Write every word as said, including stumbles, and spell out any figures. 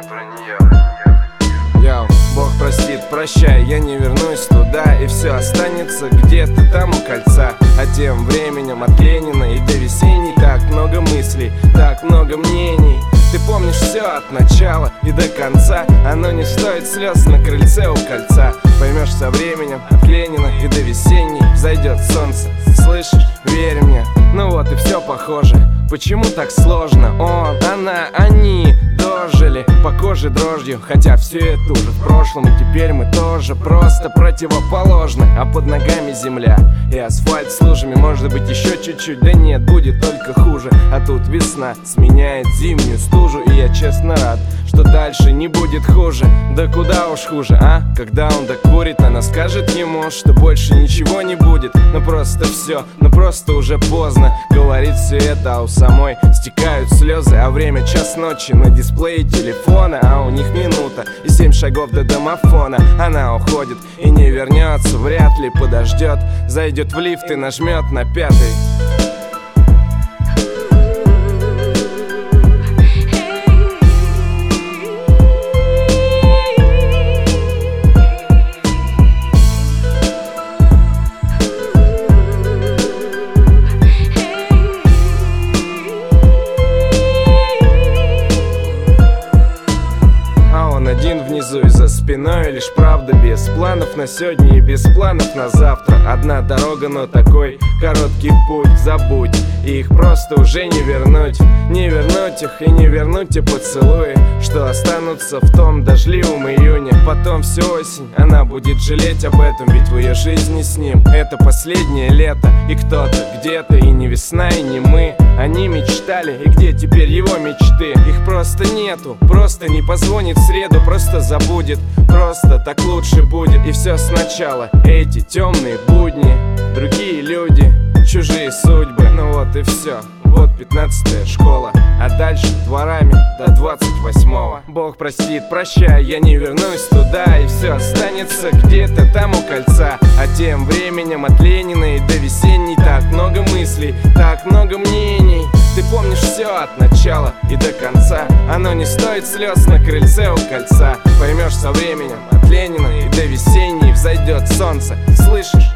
про нее. Йоу, Бог простит, прощай, я не вернусь туда, и все останется где-то там у кольца. А тем временем от Ленина и до весенней так много мыслей, так много мнений. Ты помнишь все от начала и до конца, оно не стоит слез на крыльце у кольца. Поймешь со временем от Ленина и до весенней взойдет солнце. Слышишь, верь мне, ну вот и все похоже. Почему так сложно? Он, она, они дожили по коже дрожью, хотя все это уже в прошлом, и теперь мы тоже просто противоположны. А под ногами земля и асфальт с лужами, может быть еще чуть-чуть, да нет, будет только хуже. А тут весна сменяет зимнюю стужу, и я честно рад, что дальше не будет хуже. Да куда уж хуже, а? Когда он докурит, она скажет ему, что больше ничего не будет. Ну просто все, ну просто уже поздно говорит все это, а у самой стекают слезы. А время час ночи на дисплее телефона, а у них минута и семь шагов до домофона. Она уходит и не вернется, вряд ли подождет, зайдет в лифт и нажмет на пятый. Внизу и за спиной лишь правда, без планов на сегодня и без планов на завтра. Одна дорога, но такой короткий путь. Забудь, и их просто уже не вернуть. Не вернуть их и не вернуть те поцелуи, что останутся в том дождливом июне. Потом всю осень она будет жалеть об этом, ведь в ее жизни с ним это последнее лето. И кто-то где-то, и не весна, и не мы, они мечтали, и где теперь его мечты? Их просто нету, просто не позвонит в среду, просто забудет, просто так лучше будет. И все сначала, эти темные будни, другие люди, чужие судьбы. Ну вот и все, вот пятнадцатая школа, а дальше дворами до двадцать восьмого. Бог простит, прощай, я не вернусь туда, и все останется где-то там у кольца. А тем временем от Ленина и до весенней так много мыслей, так много мнений. Ты помнишь все от начала и до конца, оно не стоит слез на крыльце у кольца. Поймешь со временем от Ленина и до весенней взойдет солнце. Слышишь?